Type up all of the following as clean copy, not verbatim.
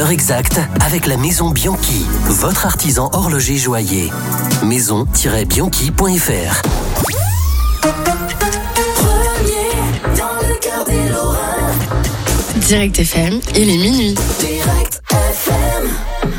l'heure exacte avec la Maison Bianchi, votre artisan horloger joaillier. maison-bianchi.fr. Direct FM, il est minuit. Direct FM.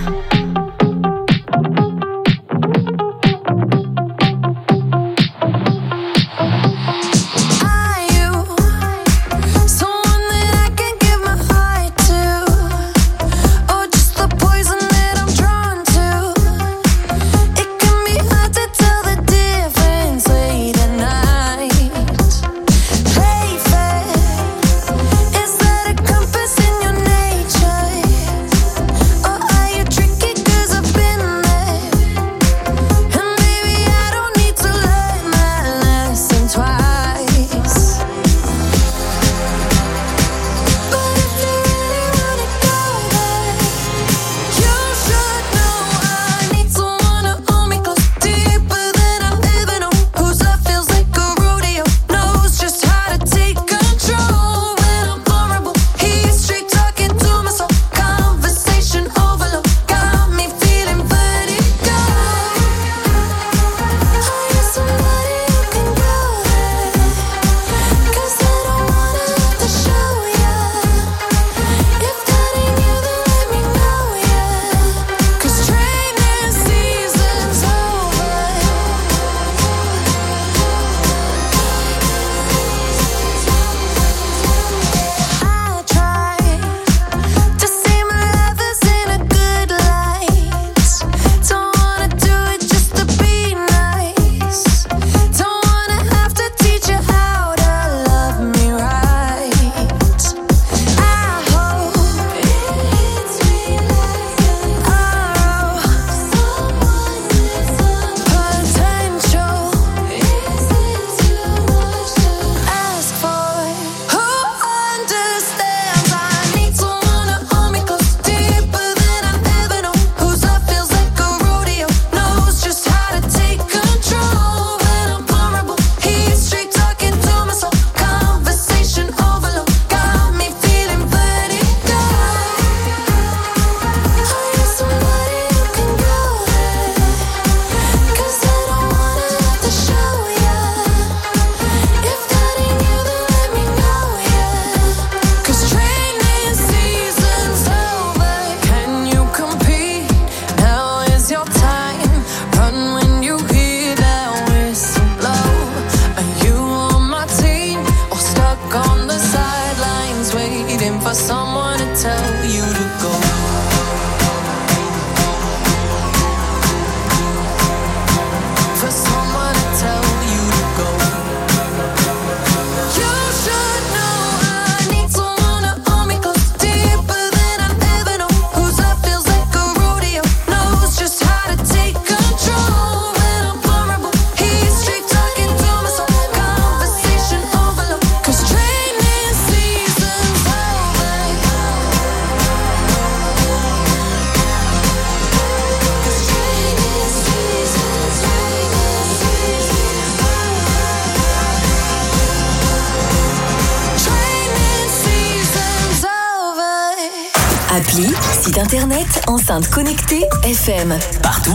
Appli, site internet, enceinte connectée, FM. Partout.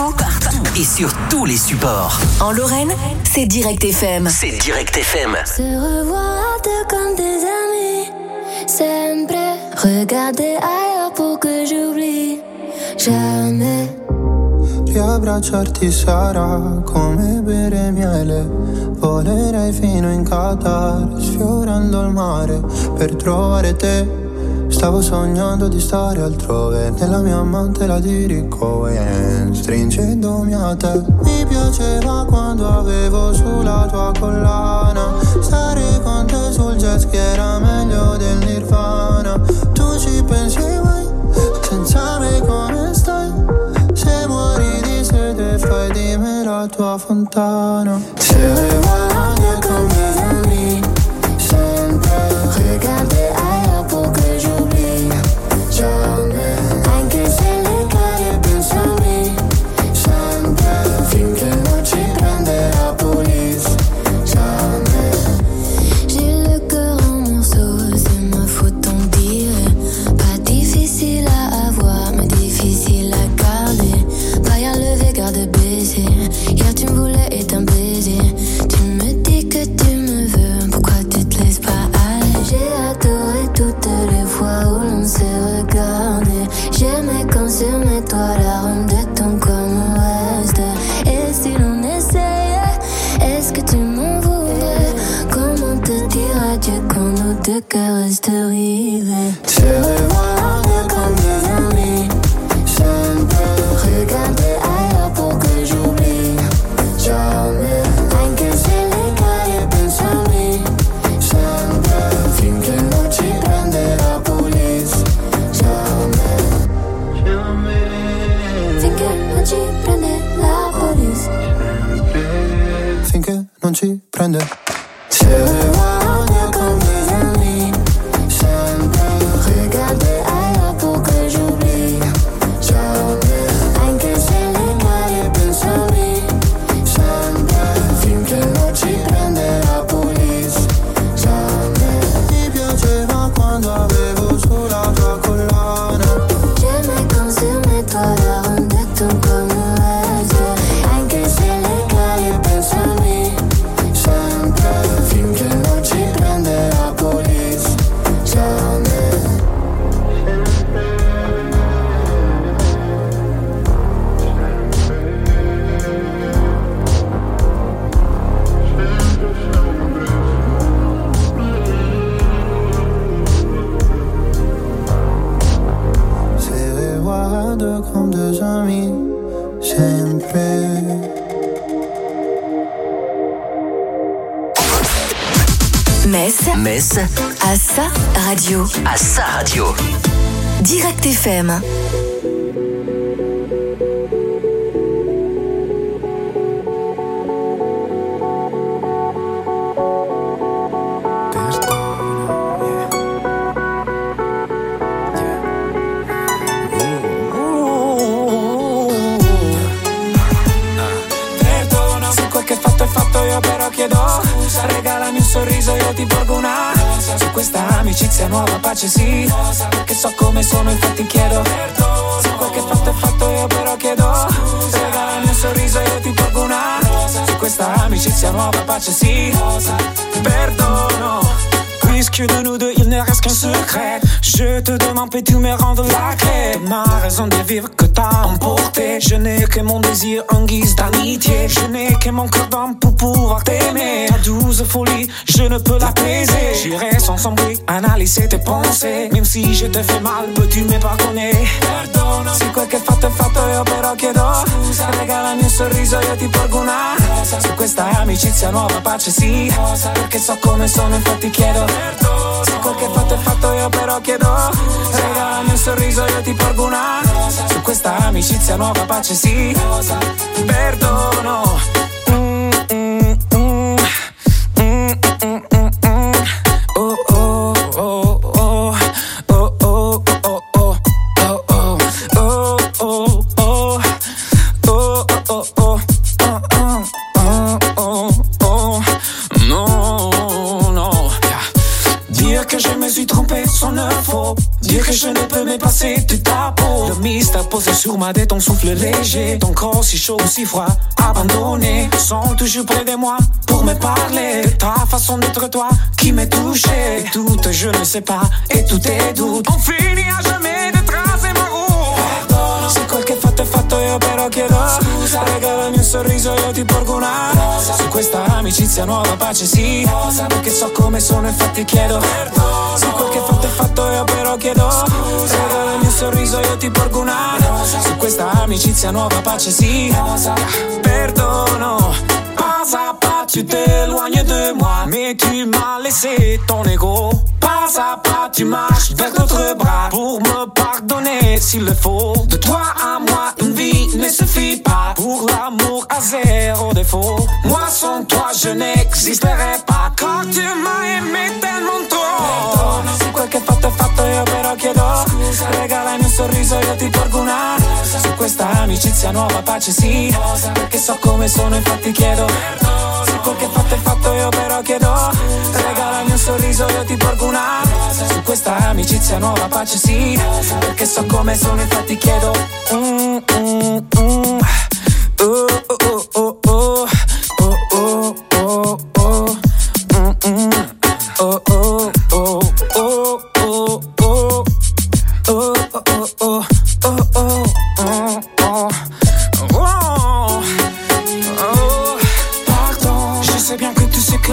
Et sur tous les supports. En Lorraine, c'est Direct FM. C'est Direct FM. Se revoir comme des amis, sempre. Regarder ailleurs pour que j'oublie jamais. Riabbracciarti sarà come bere miele. Volerei fino in Qatar, sfiorando il mare per trovare te. Stavo sognando di stare altrove, nella mia mantela di Ricohen, stringendomi a te. Mi piaceva quando avevo sulla tua collana, stare con te sul jet ski era meglio del Nirvana. Tu ci pensi mai, senza me come stai? Se muori di sete fai di me la tua fontana. Se revoilà comme des amis, sempre. Regarder ailleurs pour que j'oublie jamais. Anche se le cade penso a me, sempre. Finché non ci prende la police, jamais. J'ai le cœur en morceaux, c'est ma faute on dirait. Pas difficile à Hier tu me voulais et t'as un baiser. Tu me dis que tu me veux, pourquoi tu te laisses pas aller? J'ai adoré toutes les fois où l'on s'est regardé. J'aimais quand sur mes toits l'arôme de ton corps me reste. Et si l'on essayait, est-ce que tu m'en voudrais? Comment te dire adieu quand nos deux cœurs restent rivés? Se revoir comme des amis. Je ne peux regarder ailleurs pour que j'oublie. Jamais, anche se le cade pensami. Sempre, finché non ci prende la police. Jamais, finché non ci prende la police. Finché non ci prende. Se revoir comme des amis. Sempre, regarder ailleurs pour que j'oublie. Jamais, anche se le cade pensami. Sempre, finché non ci prende la police. Jamais. Mi piaceva quando avevo sulla tua collana. J'aimais quand sur mes toits l'arôme de ton corps me reste. Anche se le cade pensami. Sempre, finché non ci prende la police. Jamais. Se reguardo comme deux amis. Sempre. Metz à sa radio. À sa radio. Direct FM. Perdono se quel che fatto è fatto, io però chiedo scusa. Regalami un sorriso, io ti porgo una rosa. Su questa amicizia nuova pace sì, perché so come sono, infatti chiedo perdono. Se quel che fatto è fatto, io però chiedo scusa. Regalami un sorriso, io ti porgo una rosa. Su questa amicizia nuova pace sì, perdono. Puisque de nous deux il ne reste qu'un secret, je te demande peux-tu me rendre la clé de ma raison de vivre que t'as emporté. Je n'ai que mon désir en guise d'amitié, je n'ai que mon cœur d'homme pour pouvoir t'aimer. Ta douce folie, je ne peux l'apaiser. J'irai sans sombrer, analyser tes pensées. Même si je te fais mal, peux-tu me pardonner? Perdono, se quel che fatto è fatto, io però chiedo scusa. Regalami un sorriso, io ti porgo una rosa. Su questa amicizia nuova pace sì, perché so come sono, infatti chiedo perdono. Se quel che fatto è fatto, io però chiedo scusa. Regalami un sorriso, io ti porgo una rosa. Su questa amicizia nuova pace sì, perdono. Oh oh oh oh oh oh oh oh oh oh oh oh non, non. Dire que je me suis trompé sans ne faux. Dire que je ne peux me passer de ta peau. Le mystère posé sur ma tête, ton souffle léger. Ton corps si chaud ou si froid, abandonné. Sont toujours près de moi pour me parler. De ta façon d'être toi qui m'est touché. Et tout, je ne sais pas, et tout est doute. On finit à jamais de tracer ma route. Se quel che fatto è fatto, io però chiedo scusa. Regalami un sorriso, io ti porgo una rosa. Su questa amicizia nuova pace sì, perché so come sono, infatti chiedo perdono. Se quel che fatto è fatto, io però chiedo scusa. Regalami un sorriso, io ti porgo una rosa. Su questa amicizia nuova pace sì, perdono. Pas à pas tu t'éloignes de moi, mais tu m'as laissé ton ego. Pas à pas tu marches vers d'autres bras pour me pardonner s'il le faut. De toi à moi une vie ne suffit pas, pour l'amour à zéro défaut. Moi sans toi je n'existerai pas, car tu m'as aimé tellement trop. Se quel che fatto è fatto, io però chiedo scusa. Regalami un sorriso, io ti porgo una rosa. Su questa amicizia nuova pace sì, perché so come sono, infatti chiedo perdono. Se quel che fatto è fatto, io però chiedo scusa. Regalami un sorriso, io ti porgo una rosa. Su questa amicizia nuova pace sì, perché so come sono, infatti chiedo oh oh oh oh oh.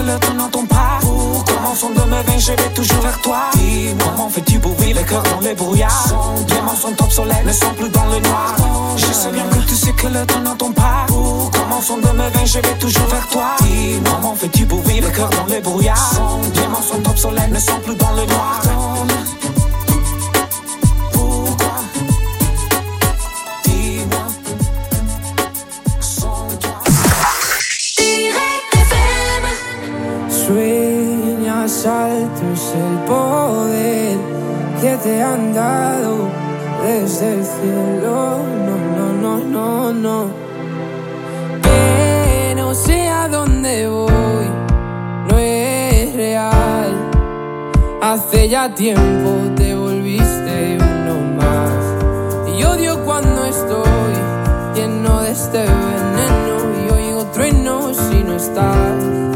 le temps n'entend pas. Comment son de me vin, je vais toujours vers toi. Dis-moi, comment fais-tu bruit, le cœur dans les brouillards. Les mots sont obsolètes, ne sont plus dans le noir. Je sais bien que tu sais que le temps n'entend pas. Comment son de me vin, je vais toujours vers toi. Dis-moi, comment fais-tu bruit, le cœur dans les brouillards. Les mots sont obsolètes, ne sont plus dans le noir. Sueñas altos el poder que te han dado desde el cielo. No. Que no sé a dónde voy, no es real. Hace ya tiempo te volviste uno más. Y odio cuando estoy lleno de este veneno y oigo truenos si no estás.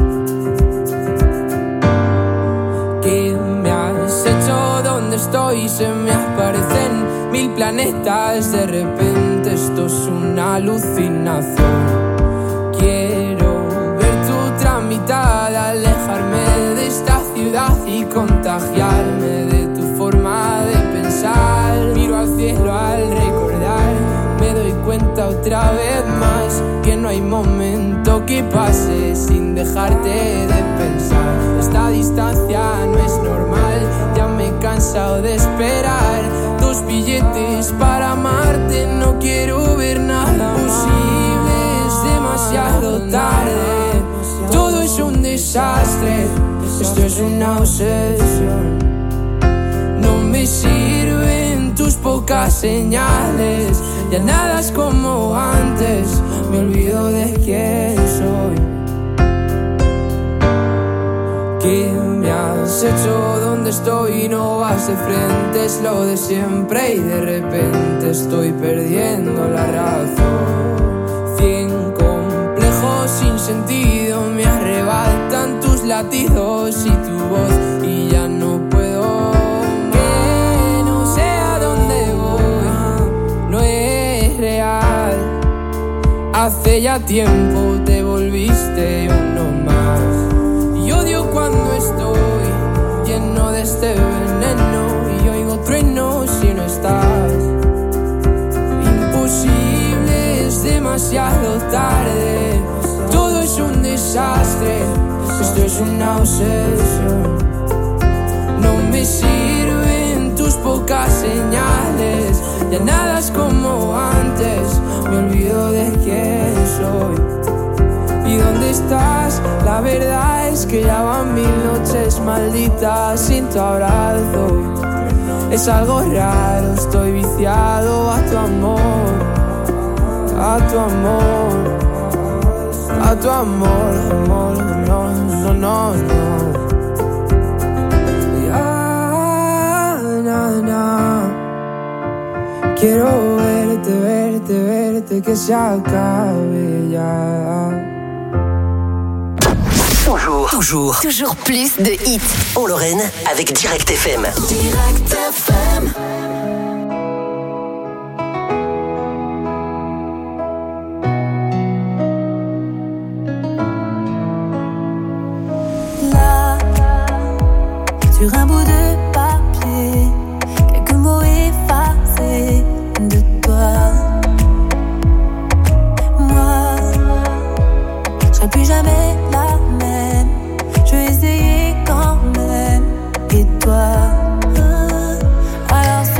Estoy, se me aparecen 1000 planetas. De repente esto es una alucinación. Quiero ver tu tramitada, alejarme de esta ciudad y contagiarme de tu forma de pensar. Miro al cielo al recordar, me doy cuenta otra vez más que no hay momento que pase sin dejarte de pensar. Esta distancia no es normal, ya me he cansado de esperar. 2 billetes para amarte, no quiero ver nada posible, es demasiado tarde. Todo es un desastre, esto es una obsesión. No me sirven tus pocas señales, ya nada es como antes, me olvido de quién soy. ¿Qué me has hecho? ¿Dónde estoy? No vas de frente, es lo de siempre y de repente estoy perdiendo la razón. 100 complejos sin sentido me arrebatan tus latidos y tu voz y ya no puedo. Que no sé a dónde voy, no es real. Hace ya tiempo te volviste uno más. Y odio cuando estoy lleno de este veneno y oigo truenos si no estás. Imposible, es demasiado tarde. Todo es un desastre, esto es una obsesión. No me sirven tus pocas señales, ya nada es como antes, me olvido de quién soy. ¿Y dónde estás? La verdad es que ya van 1000 noches malditas sin tu abrazo. Es algo raro, estoy viciado a tu amor, a tu amor, a tu amor, amor, no. Quiero verte, que se acabe ya. Toujours plus de hits. En Lorraine avec Direct FM. Direct FM. Là, sur un bout de papier, quelques mots effacés de toi. Moi, je serai plus jamais la même. Je vais essayer quand même. Et toi, alors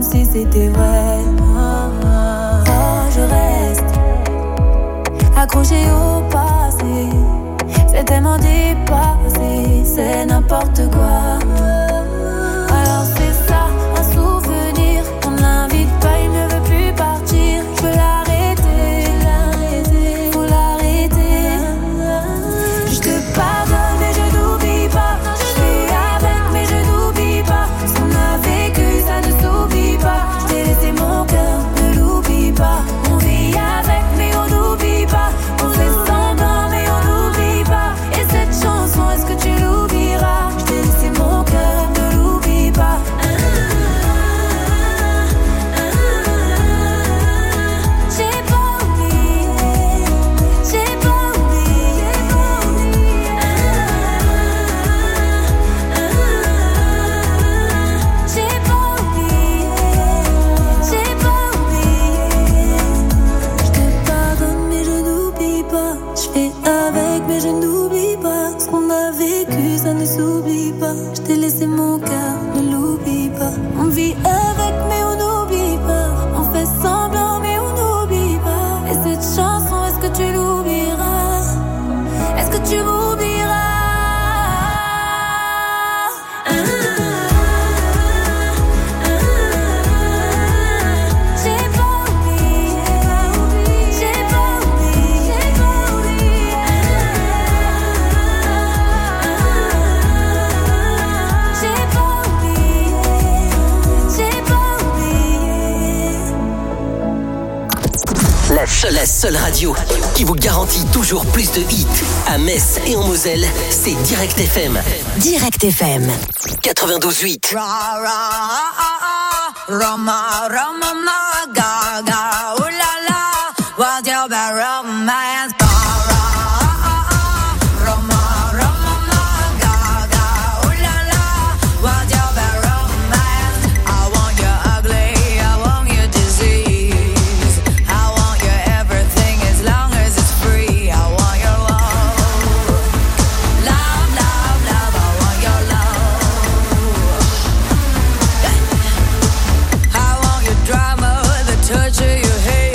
si c'était vrai. Oh, je reste accrochée au passé. C'est tellement dépassé, c'est n'importe quoi. Alors c'est ça, un souvenir. On l'invite pas, il ne veut plus partir. Je veux l'arrêter, faut l'arrêter. Je te pardonne mais je n'oublie pas. Je suis avec mais je n'oublie pas. Ce qu'on a vécu ça ne s'oublie pas. Je t'ai laissé mon cœur, ne l'oublie pas. On vit avec mais on n'oublie pas. On fait semblant mais on n'oublie pas. Et cette chanson, est-ce que tu l'oublieras? Je t'ai laissé mon cœur, ne l'oublie pas. J'ai pas oublié, j'ai pas oublié. J'ai pas oublié, j'ai pas oublié. Je te pardonne mais je n'oublie pas. Je fais avec mais je n'oublie pas. Ce qu'on a vécu ça ne s'oublie pas. Je t'ai laissé mon cœur, ne l'oublie pas. On vit avec mais on n'oublie pas. On fait semblant mais on n'oublie pas. Et cette chanson, est-ce que tu l'oublieras? Est-ce que tu m'oublieras? J'ai pas oublié, j'ai pas oublié, j'ai pas oublié. J'ai pas oublié, j'ai pas oublié. La seule radio qui vous garantit toujours plus de hits à Metz et en Moselle, c'est Direct FM. Direct FM. 92.8. Roma, Roma, ma, gaga, ooh la la, what's your bad romance? Roma, Roma, ma, gaga, ooh la la, what's your bad romance? I want you ugly, I want you disease, I want your everything as long as it's free. I want your love, love, love, love. I want your love. I want your drama, the touch of your hair.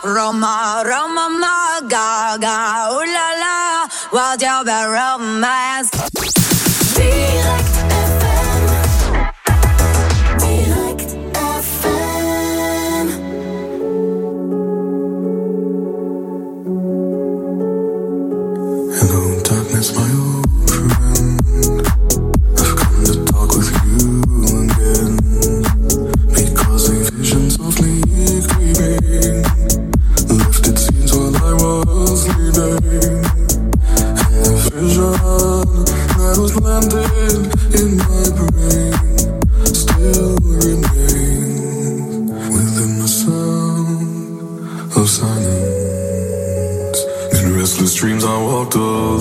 Roma, Roma, ma, gaga, ooh la la, wild your bad romance. Direct FM. Direct FM. Hello, darkness, my old friend. I've come to talk with you again, because a vision softly creeping left its scenes while I was leaving, and the vision that was landed in my brain still remains within the sound of silence. In restless dreams I walked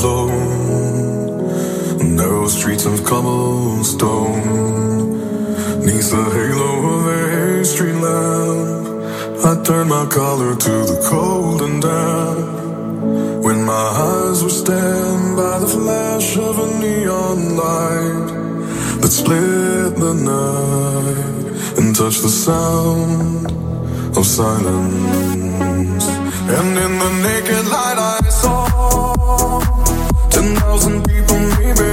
alone, narrow streets of cobblestone, neath the halo of a street lamp. I turned my collar to the cold and damp, when my eyes were stabbed by the flash of a neon light that split the night and touched the sound of silence. And in the naked light I saw 10,000 people maybe,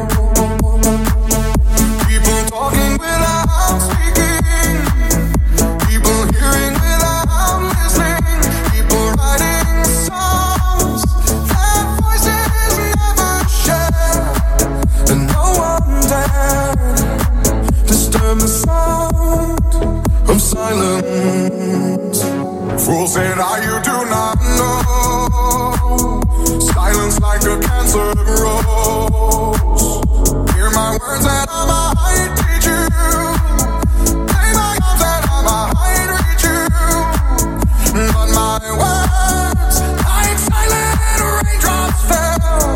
people talking without speaking, people hearing without listening, people writing songs that voices never share, and no one dared disturb the sound of silence. Fool said, you do not know, silence like a cancer grows. Hear my words that I might teach you, play my arms that I might reach you, but my words like silent raindrops fell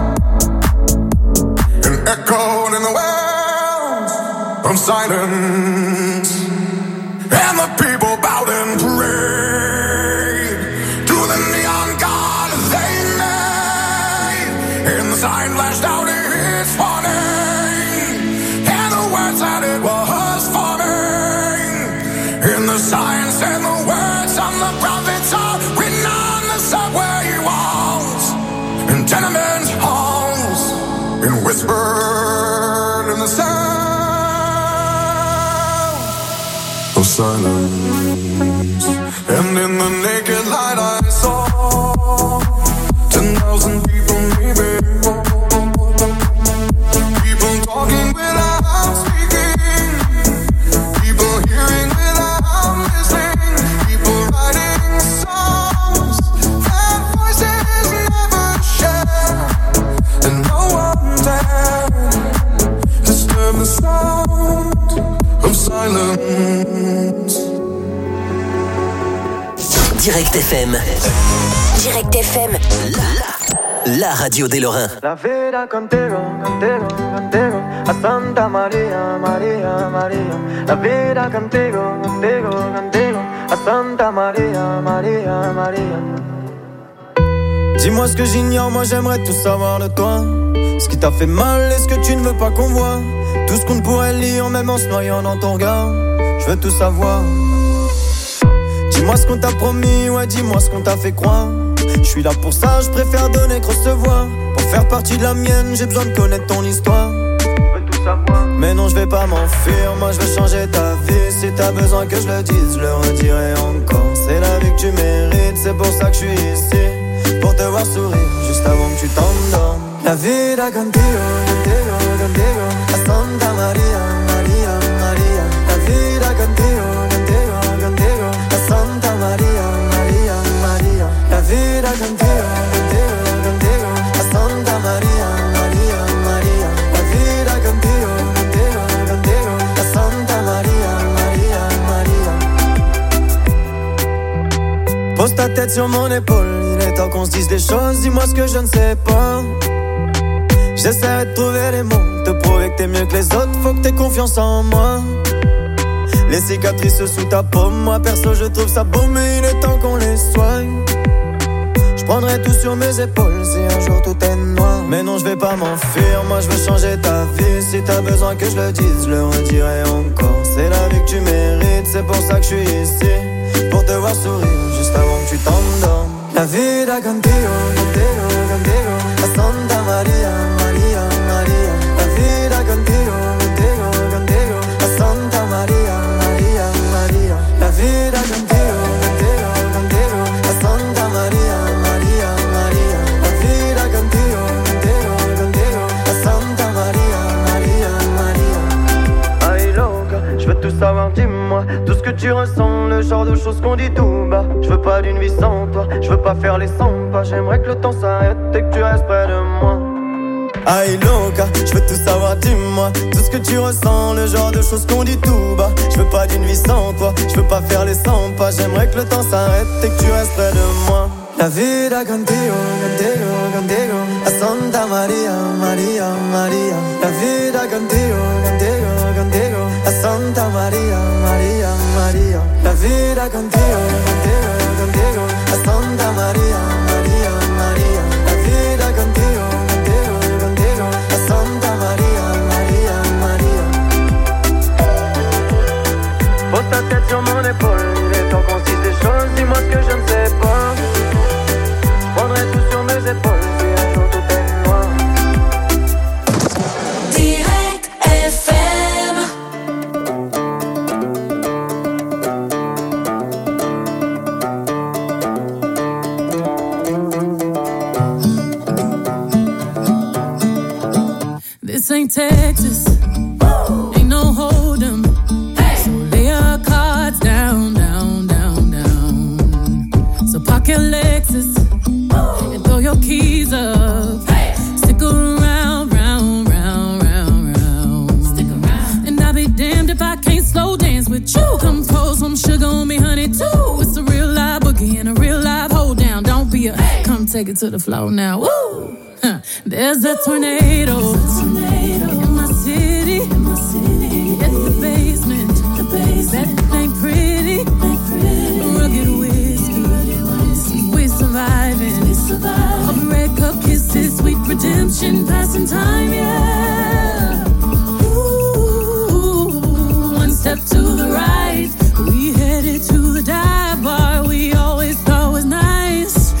and echoed in the wells of silence, and the people bowed and prayed to the neon god they made, and the sign flashed out its warning, and the words that it was forming, and the sign said the words on the prophets are written on the subway walls and tenement halls, and whispered in the sound of silence. And in the naked light I saw 10,000 people maybe, people talking without speaking, people hearing without listening, people writing songs that voices never share, and no one dared disturb the sound of silence. Direct FM. Direct FM. La radio des Lorrains. La vida contigo, contigo, contigo, a Santa María, María, María. La vida contigo, contigo, contigo, a Santa María, María, María. Dis-moi ce que j'ignore, moi j'aimerais tout savoir de toi. Ce qui t'a fait mal et ce que tu ne veux pas qu'on voit. Tout ce qu'on ne pourrait lire, même en se noyant dans ton regard. Je veux tout savoir. Dis-moi ce qu'on t'a promis, ouais dis-moi ce qu'on t'a fait croire. Je suis là pour ça, je préfère donner que recevoir. Pour faire partie de la mienne, j'ai besoin de connaître ton histoire. Je veux tout savoir. Mais non, je vais pas m'enfuir, moi je veux changer ta vie. Si t'as besoin que je le dise, je le redirai encore. C'est la vie que tu mérites, c'est pour ça que je suis ici. Pour te voir sourire, juste avant que tu t'endormes. La vida contigo, contigo, contigo, a Santa María, María, María. La vida contigo, contigo, contigo, a Santa María, María, María. La vida contigo, contigo, contigo, a Santa María, María, María. La vida contigo, contigo, contigo, a Santa María, María, María. Pose ta tête sur mon épaule, il est temps qu'on se dise des choses, dis-moi ce que je ne sais pas. J'essaierai de trouver les mots, te prouver que t'es mieux que les autres, faut que t'aies confiance en moi. Les cicatrices sous ta paume, moi perso je trouve ça beau, mais il est temps qu'on les soigne. Je prendrai tout sur mes épaules si un jour tout est noir. Mais non, je vais pas m'enfuir, moi je veux changer ta vie. Si t'as besoin que je le dise, je le redirai encore. C'est la vie que tu mérites, c'est pour ça que je suis ici. Pour te voir sourire, juste avant que tu La vida contigo, contigo, contigo. A Santa María, María, María. La vida contigo, contigo, contigo. A Santa María, María, María. La vida contigo, contigo, contigo. A Santa María, María, María. La vida contigo, contigo, contigo. A Santa María, María, María. Ay loca, je veux tout savoir, dis-moi tout ce que tu ressens, le genre de choses qu'on dit tout bas. Je veux pas d'une vie sans toi, je veux pas faire les 100 pas. J'aimerais que le temps s'arrête et que tu restes près de moi. Aïe loca, je veux tout savoir, dis-moi tout ce que tu ressens, le genre de choses qu'on dit tout bas. Je veux pas d'une vie sans toi, je veux pas faire les 100 pas. J'aimerais que le temps s'arrête et que tu restes près de moi. La vida contigo, contigo, contigo. A Santa María, María, María. La vida contigo, contigo, contigo. A Santa María, María, María. La vida contigo, contigo, contigo. A Santa María, María, María. La vida contigo, contigo, contigo. A Santa María, María, María. Pose ta tête sur mon épaule, il est temps qu'on se dise des choses. Dis-moi ce que je ne sais pas. Je prendrai tout sur mes épaules, si un jour tout est noir. Direct FM. This ain't Texas, ain't no hold'em. So lay your cards down, down, down, down. So park your Lexus and throw your keys up. Stick around, round, round, round, round. Stick around. And I'll be damned if I can't slow dance with you. Come pour some sugar on me, honey, too. It's a real live boogie and a real live hold down. Don't be a come take it to the floor now. Woo! There's a tornado in my city. It's the basement. That ain't pretty. Rugged whiskey. We're surviving. All the red cup kisses, sweet redemption, passing time, yeah. Ooh, one step to the right, we headed to the dive bar we always thought was nice.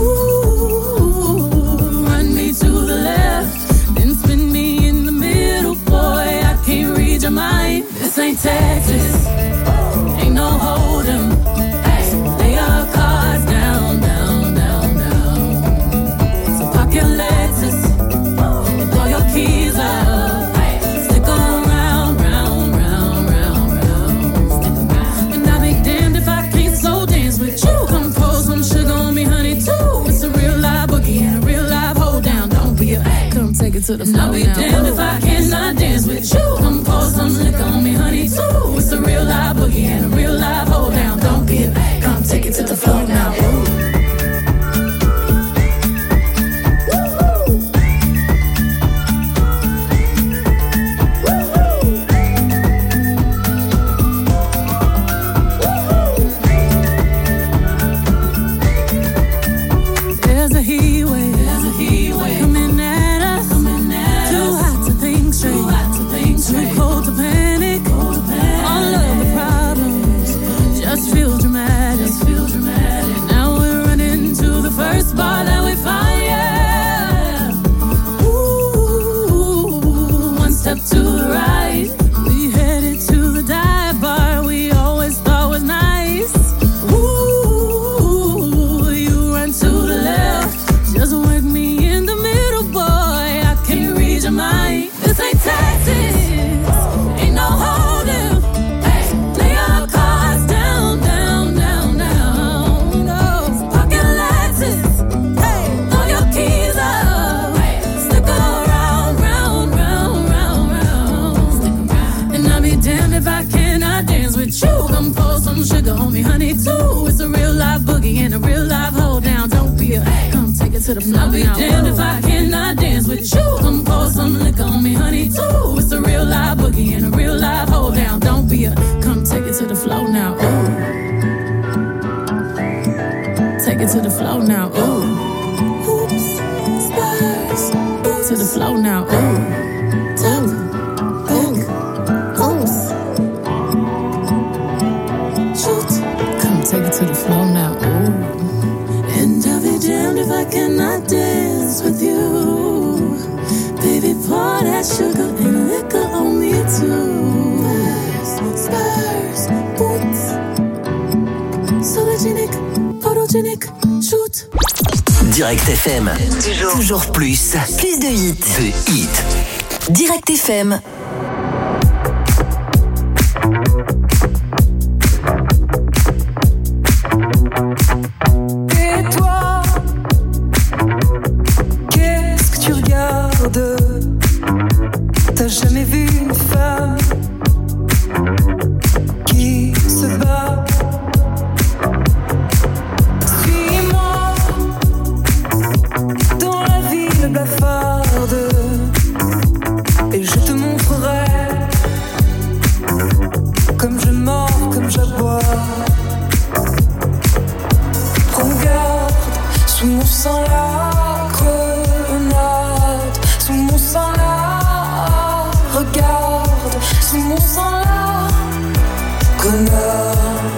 Run me to the left, then spin me in the middle, boy, I can't read your mind. This ain't Texas, ain't no hold'em. Lay your cards down, down, down, down. So park your Lexus and throw your keys up. Stick around, round, round, round, round. And I'll be damned if I can't slow dance with you. Come pour some sugar on me, honey, too. It's a real live boogie and a real live hold down. Don't be a come take it to the floor. I'll be damned if I cannot dance with you. Come pour some liquor on me, honey, too. It's a real live boogie and a real live hold down. Don't be a come take it to the floor now. There's a heat wave coming at us. Too hot to think straight, too cold to panic. All of the problems just feel dramatic. Now we're running to the first bar that we find, yeah. Ooh, one step to the right, we headed to the dive bar we always thought was nice. Ooh, you run to the left, just work me in the middle, boy, I can't read your mind. This ain't Texas, ain't no hold'em. Lay your cards down, down, down, down. No, park your Lexus, throw your keys up. Stick around, round, round, round, round. And I'll be damned if I cannot dance with you. Come pour some sugar on me, honey, too. It's a real live boogie and a real live hold down. Don't be a come take it to the floor. I'll be damned if I cannot dance with you. Come pour some liquor on me, honey, too. It's a real live boogie and a real live hold down. Don't be a come take it to the floor now. Ooh. Take it to the floor now. Ooh. Oops, spurs. To the floor now. Ooh. Top, back, oops. Shoot. Come take it to the floor now. Ooh. And just with you. Baby, pour that sugar and liquor on me too. Spurs, boots, sologenic, photogenic, shoot. Direct FM. Toujours plus. Plus de hits. De hits. Direct FM. Et toi, qu'est-ce que tu regardes? T'as jamais vu une femme qui se bat? Suis-moi dans la ville blafarde et je te montrerai comme je mords, comme j'aboie. Prends garde, sous mon sang la grenade, sous mon sang la regarde, sous mon sang la grenade.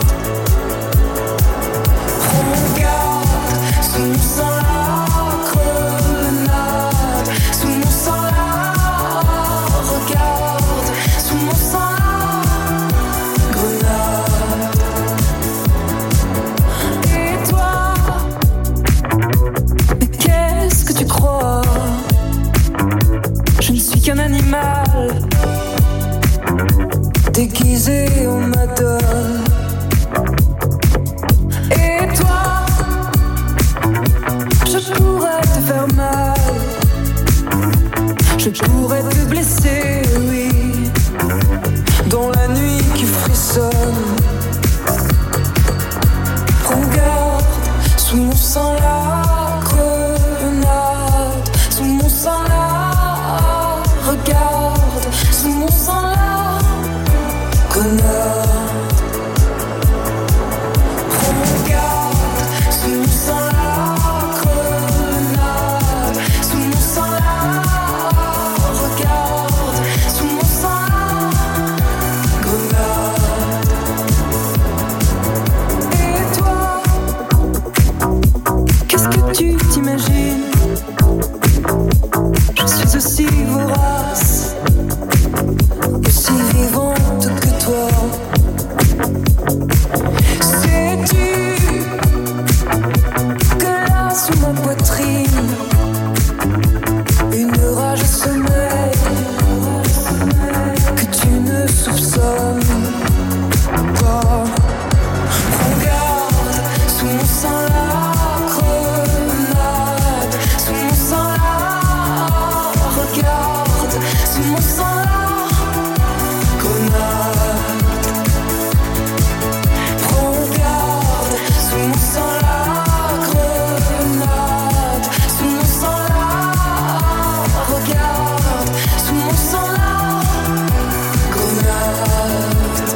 Prends garde, sous mon sang la grenade, sous mon sang la regarde, sous mon sang la grenade. Et toi, mais qu'est-ce que tu crois? Je ne suis qu'un animal déguisé en madone. Et toi, je pourrais te faire mal, je pourrais te blesser, oui, dans la nuit qui frissonne. Prends garde, sous mon sang la grenade, sous mon sang la regarde, sous mon sang la grenade. Prends garde, sous mon sang la grenade, sous mon sang la regarde, sous mon sang la grenade. Et toi, qu'est-ce que tu t'imagines? Je suis aussi vorace, aussi vivante que toi. Sais-tu que là sous ma poitrine, une rage sommeille que tu ne soupçonnes pas. Prends garde, sous mon sang la grenade, sous mon sang la regarde, sous mon sang la grenade. Prends garde, sous mon sang la grenade, sous mon sang la regarde, sous mon sang la grenade.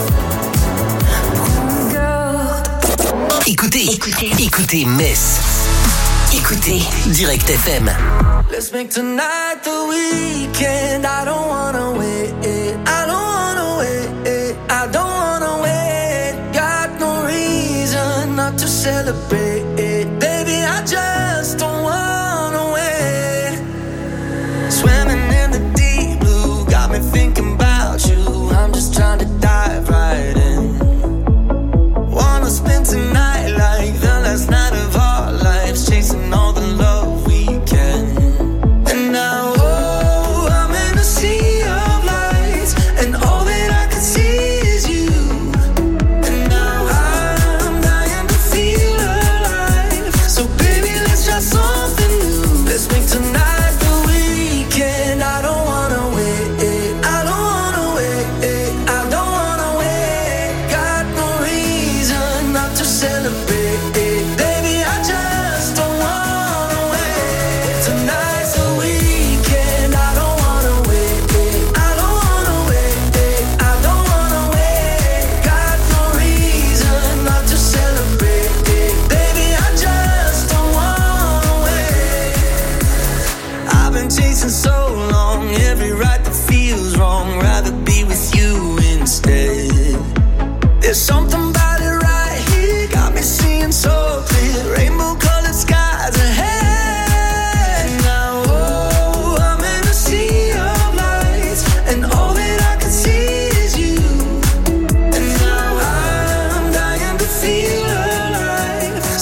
Prends garde. Écoutez Metz. Écoutez Direct FM. Let's make tonight the weekend. I don't wanna wait. I don't wanna wait. I don't wanna wait. Got no reason not to celebrate. Baby, I just don't wanna wait. Swimming in the deep blue got me thinking about you. I'm just trying to dive right in. Wanna spend tonight like the last night of our lives, chasing all the love we can. And now, oh, I'm in a sea of lights, and all that I can see is you. And now I'm dying to feel alive.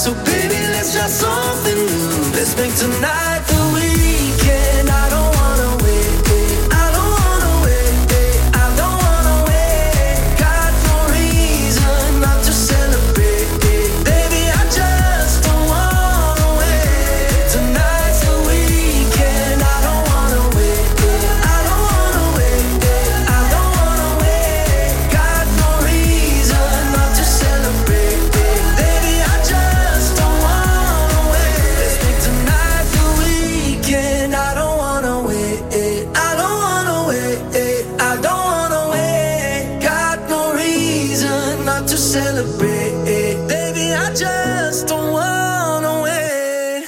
So baby, let's try something new. Let's make tonight the weekend. I don't wanna wait. I don't wanna wait. I don't wanna wait. Got no reason not to celebrate. Baby, I just don't wanna wait. Tonight's the weekend. I don't wanna wait. I don't wanna wait. I don't wanna wait. Got no reason not to celebrate. Baby, I just don't wanna wait. Let's make tonight the weekend. I don't wanna wait. I don't wanna wait. I don't wanna wait. Got no reason not to celebrate. Baby, I just don't wanna wait.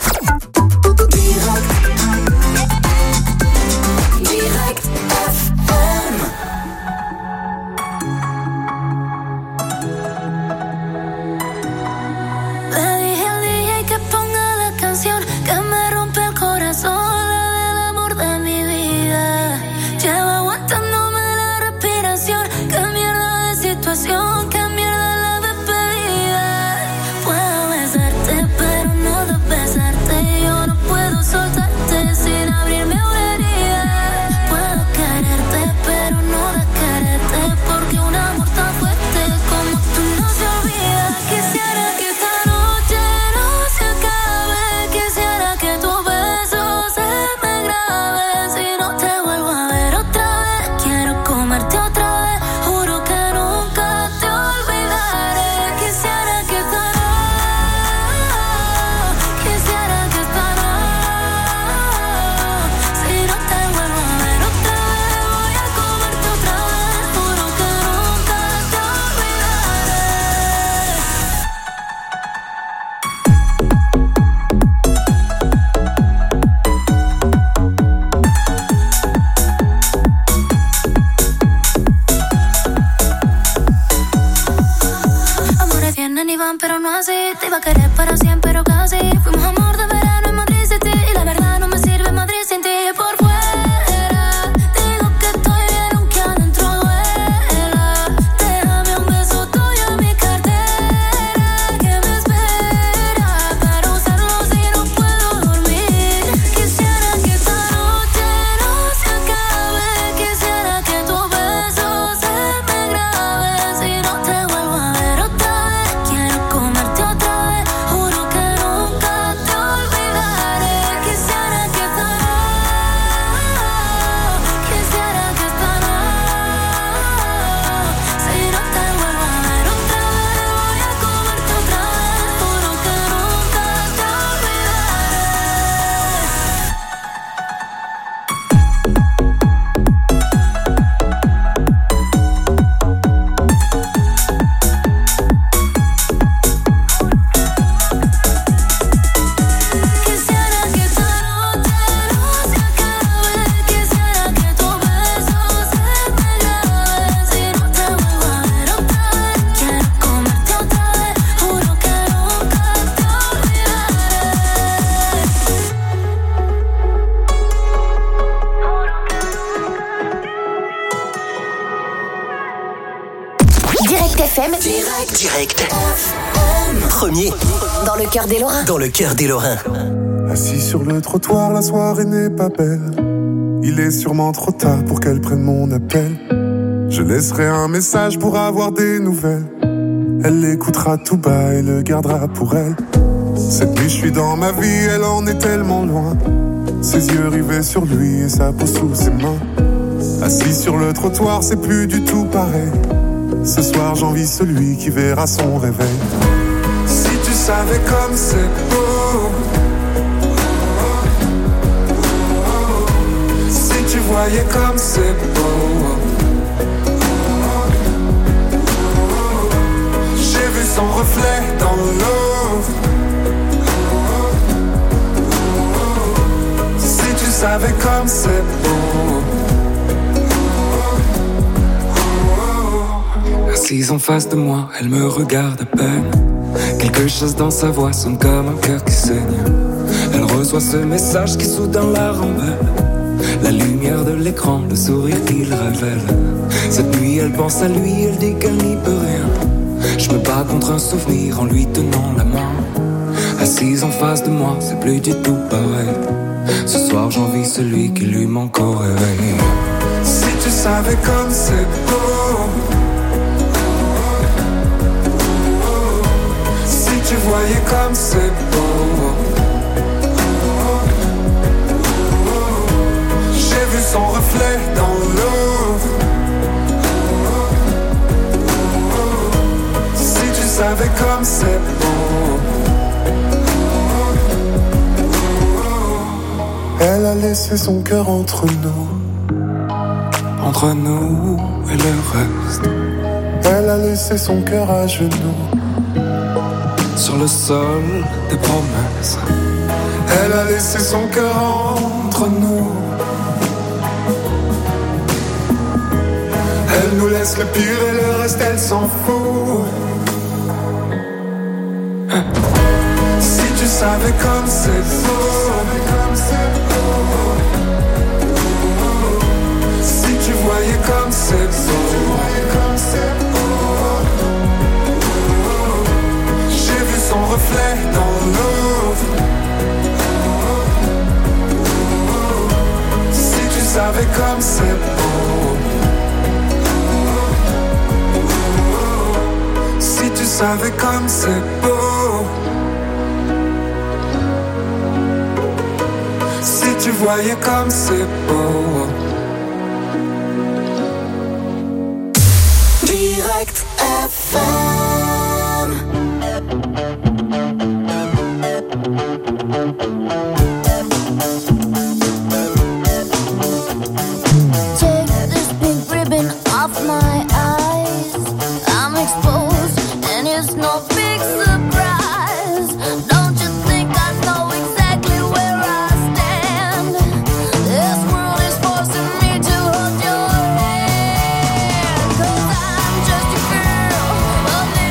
Direct FM. Le dije al DJ que ponga la canción que me rompe el corazón, la del amor de mi vida. Llevo aguantándome la respiración. Qué mierda de situación, qué mierda la despedida. Puedo besarte, pero no de besarte. Yo no puedo soltarte sin abrirme una herida. Puedo quererte, pero no de quererte, porque un amor tan fuerte como tú no se olvida. Quisiera que esta noche no se acabe. Quisiera que tu beso se me grabe. Si no te vuelvo a ver otra vez, quiero comerte otra vez. Juro que nunca te olvidaré. Quisiera que esta noche, quisiera que esta noche, si no te vuelvo a ver otra vez, voy a comerte otra vez. Juro que nunca te olvidaré. Amores vienen y van, pero no así. Te iba a querer para siempre, pero casi. Fuimos amor de verano en Madrid City. Y la verdad no me sirve Madrid sin ti. Por fuera digo que estoy bien, aunque adentro duela. Déjame un beso tuyo en mi cartera, que me espera para usarlo si no puedo dormir. Quisiera que esta noche no se acabe. Quisiera que tu beso se me grabe. Si no te vuelvo a ver otra vez, quiero comerte otra vez. Juro que nunca te olvidaré. Quisiera que esta noche, quisiera que esta noche, si no te vuelvo a ver otra vez, voy a comerte otra vez. Juro que nunca te Quisiera que esta noche no se acabe. Quisiera que tu beso se me grabe. Si no te vuelvo a ver otra vez, quiero comerte otra vez. Juro que nunca te olvidaré. Direct FM. Direct. Premier Dans le cœur des Lorrains. dans le cœur des Lorrains. Assis sur le trottoir, la soirée n'est pas belle. Il est sûrement trop tard pour qu'elle prenne mon appel. Je laisserai un message pour avoir des nouvelles. Elle l'écoutera tout bas et le gardera pour elle. Cette nuit je suis dans ma vie, elle en est tellement loin. Ses yeux rivés sur lui et sa peau sous ses mains. Assis sur le trottoir, c'est plus du tout pareil. Ce soir j'envie celui qui verra son réveil. Si tu savais comme c'est beau, si tu voyais comme c'est beau. J'ai vu son reflet dans l'eau. Si tu savais comme c'est beau. Assise en face de moi, elle me regarde à peine. Quelque chose dans sa voix sonne comme un cœur qui saigne. Elle reçoit ce message qui soudain la rembelle. La lumière de l'écran, le sourire qu'il révèle. Cette nuit elle pense à lui, elle dit qu'elle n'y peut rien. Je me bats contre un souvenir en lui tenant la main. Assise en face de moi, c'est plus du tout pareil. Ce soir j'envie celui qui lui manque au réveil. Si tu savais comme c'est beau, si tu voyais comme c'est beau, j'ai vu son reflet dans l'eau. Si tu savais comme c'est beau. Elle a laissé son cœur entre nous et le reste. Elle a laissé son cœur à genoux sur le sol des promesses. Elle a laissé son cœur entre nous. Elle nous laisse le pire et le reste elle s'en fout. Si tu savais comme c'est beau, si tu voyais comme c'est beau, j'ai vu son reflet dans l'eau. Si tu savais comme c'est beau, si tu savais comme c'est beau, si tu voyais comme c'est beau. Direct FM. Take this pink ribbon off my eyes. I'm exposed and it's no big surprise. Don't you think I know exactly where I stand? This world is forcing me to hold your hand. 'Cause I'm just a girl, a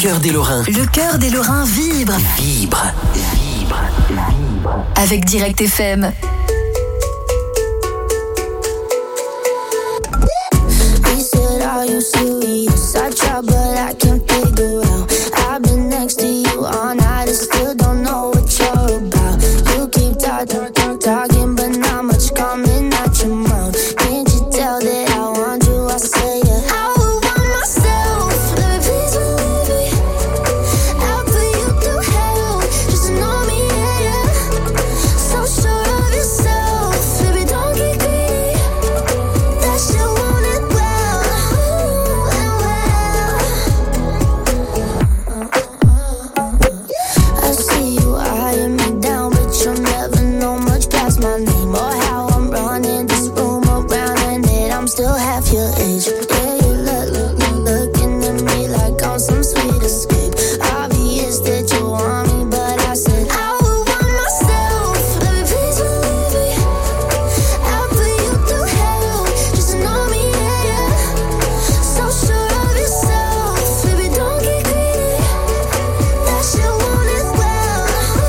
cœur des Lorrains. Le cœur des Lorrains vibre. Vibre. Avec Direct FM. He said, are you serious? I try but I can't figure out. I've been next to you all night and still don't know what you're about. You keep talking but not much coming out your mouth. Can't you tell that I want you? I say yeah. I would want myself, baby, please believe me. I'll put you through hell, just to know me, yeah. So sure of yourself, baby, don't get greedy. That shit want it well, I see you eyeing me down, but you'll never know much past my name or how I'm running this room around, and that I'm still half your age. Yeah, you looking at me like I'm some sweet escape. Obvious that you want me, but I said I would want myself, baby, please believe me. I'll put you through hell, just to know me, yeah. So sure of yourself, baby, don't get greedy. That shit want it well.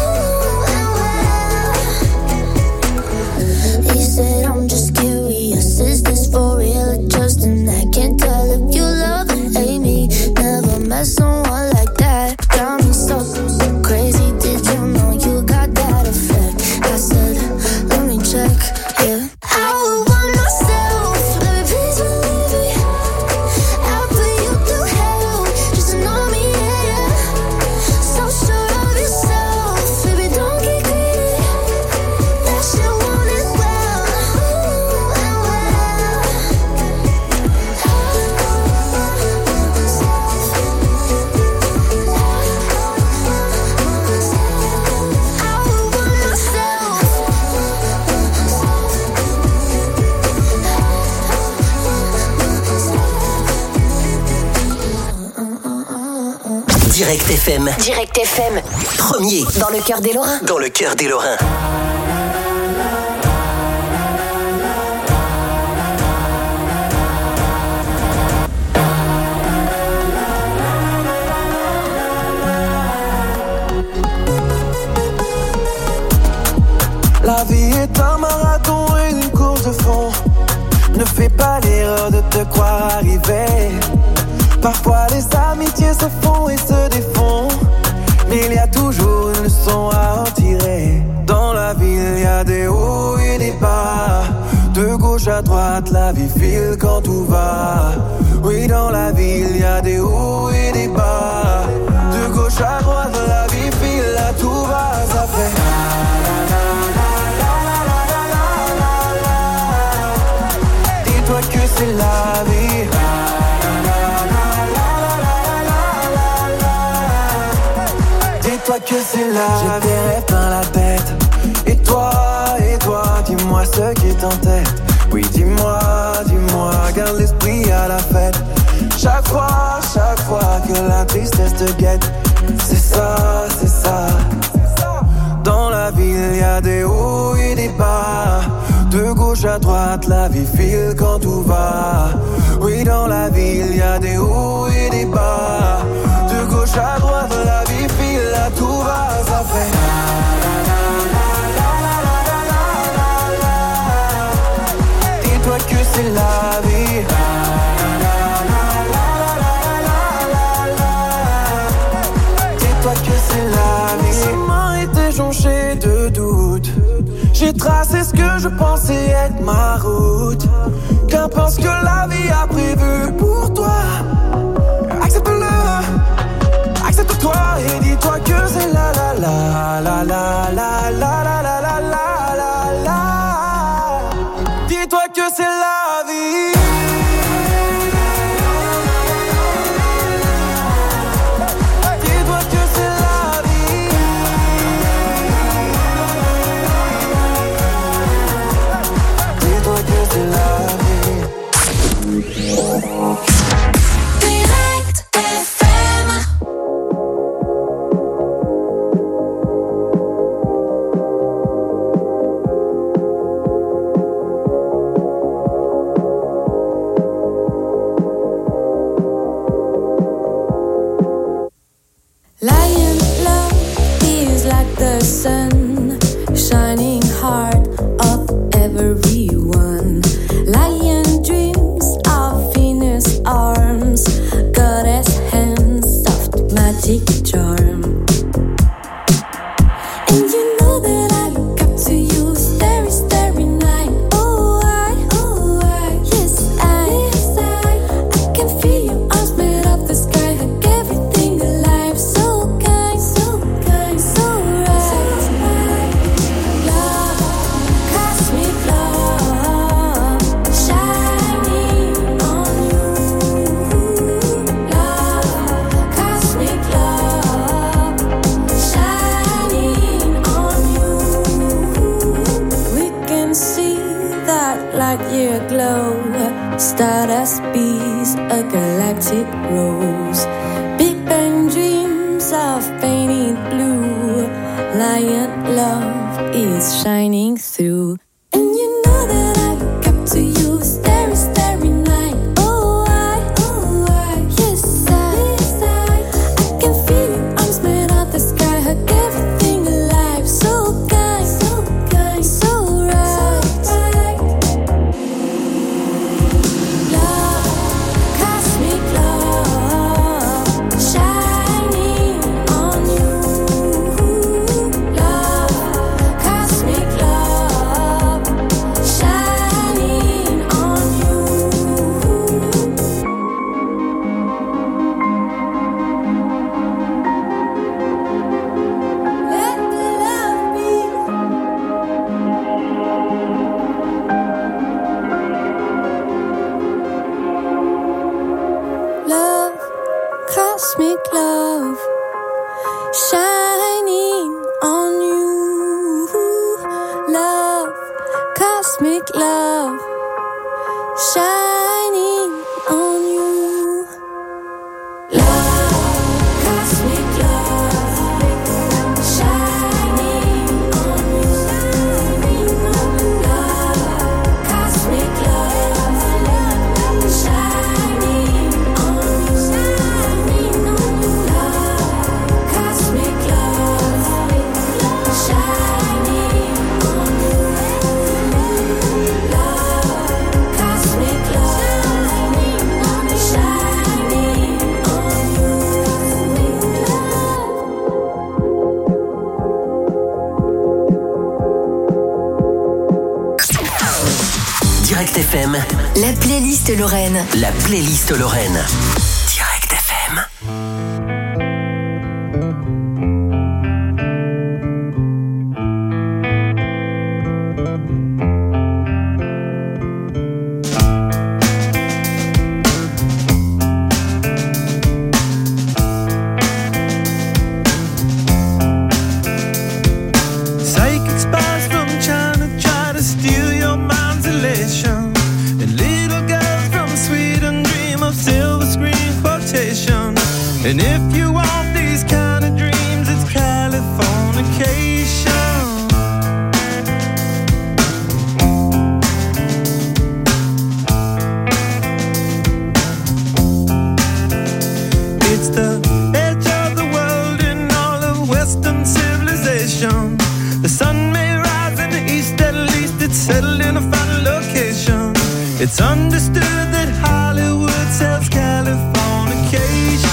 He said, I'm just curious, is this for real or just an act? Can't tell if you love or hate me. Never met someone like that. Got me so crazy, did you know you got that effect? I said, let me check, yeah. I would want myself, baby, please believe me. I'll put you through hell, just to know me, yeah. So sure of yourself, baby, don't get greedy. That shit want it well. Direct FM. Direct FM. Premier. Dans le cœur des Lorrains. Dans le cœur des Lorrains. La vie est un marathon et une course de fond. Ne fais pas l'erreur de te croire arrivé. Parfois les amitiés se font et se défont, mais il y a toujours une leçon à en tirer. Dans la vie il y a des hauts et des bas. De gauche à droite la vie file quand tout va. Oui, dans la vie il y a des hauts et des bas. De gauche à droite la vie file, là tout va, ça fait dis-toi que c'est la vie. Dis-toi que c'est la vie. J'ai des rêves dans la tête. Et toi, dis-moi ce qui t'entête. Oui, dis-moi, garde l'esprit à la fête. Chaque fois que la tristesse te guette. C'est ça. Dans la vie, il y a des hauts et des bas. De gauche à droite, la vie file quand tout va. Oui, dans la vie, il y a des hauts et des bas. De gauche à droite, la vie file, là tout va, ça fait dis-toi que c'est la vie. Dis-toi que c'est la vie. Ce chemin était jonché de doutes. J'ai tracé ce que je pensais être ma route. Qu'importe ce que la vie a prévu pour toi. Accepte-le, accepte-toi et dis-toi que c'est la la la la la la la la la la la la. Dis-toi que c'est la vie. Dis-toi que c'est la vie. Dis-toi que c'est la vie. Lion love is like the sun, shining heart of everyone. Lion dreams of Venus arms, goddess hands, soft magic charm. And you know that I look up to you, starry, starry night. Oh, yes, I can feel your arms made of the sky, hug everything alive. So kind, so kind, so right. Love, cosmic love, shining on you. Love, cosmic love, shining on you. We can see that light year glow, stardust bees, a galactic rose. Big Bang dreams of painted blue. Lion love is shining through. And you know that I look up to you, starry, starry night. Oh, yes, I can feel your arms made of the sky, hug everything alive. So kind, so kind, so right. Love, cosmic love, shining on you. Love, cosmic love, shining on you. Let the love be. Love, cosmic love, shining on you. Love, cosmic love, shining on you. Love, cosmic love, shining on you. Love, cosmic love, shining on you. Love, cosmic love, shining on you. Love, cosmic love, shining Direct FM, La playlist Lorraine. la playlist Lorraine. Direct FM. Psychic spies from China try to steal your mind's elation. And little girls from Sweden dream of silver screen quotation. And if you want these kind of dreams, it's Californication. It's the edge of the world in all of Western civilization. The sun may rise in the east, at least it's settled in a final location. It's understood that Hollywood sells Californication.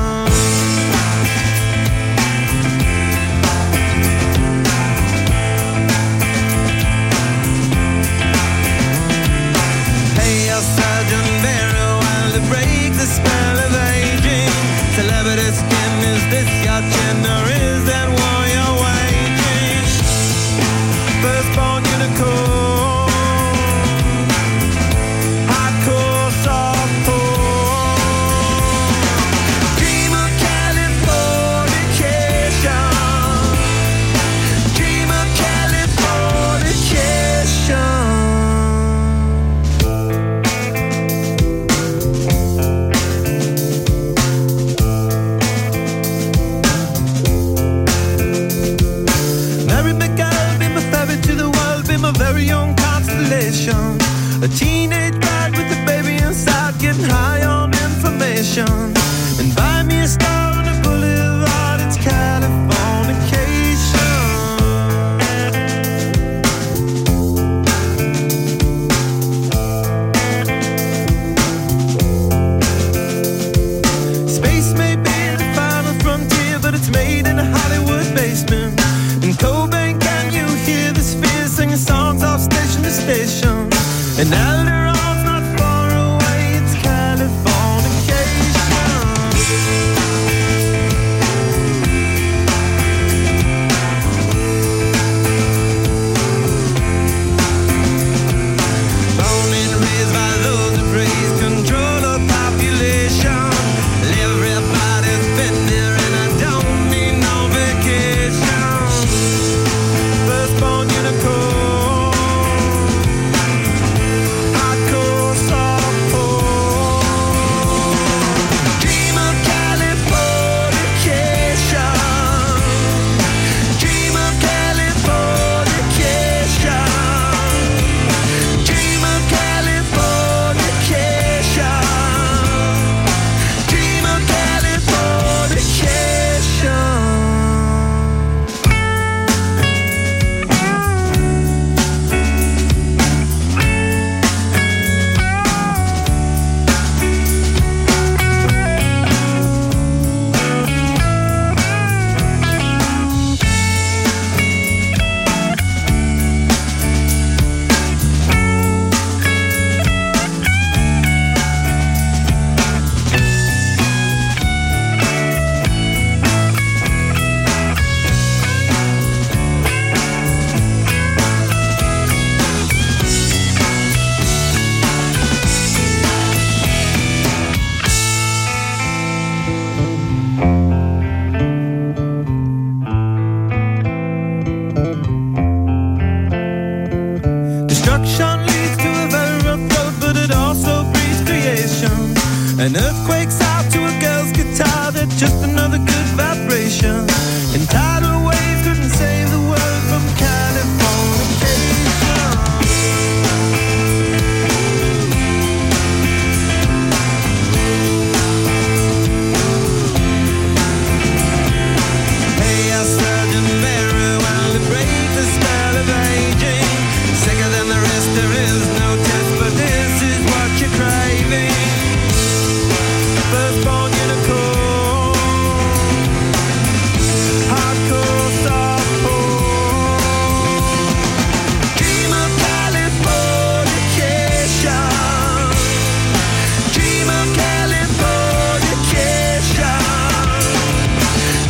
Hey, your Sergeant Barry, while to break the spell of aging. Celebrity skin, is this your chin or is that war you're waging? Firstborn unicorn, hardcore, softcore. Dream of Californication. Dream of Californication. Mary McGill, be my ferry to the world, be my very own And Alderon's not far away, it's Californication. Born and raised by those who praise control of population. Everybody's been there and I don't need no vacation. Firstborn unicorn, hardcore softcore. Dream of Californication. Dream of Californication. Dream of Californication. Dream of Californication. Destruction leads to a very rough road, but it also breeds creation. An earthquake's out to a girl's guitar, that's just another good vibration. And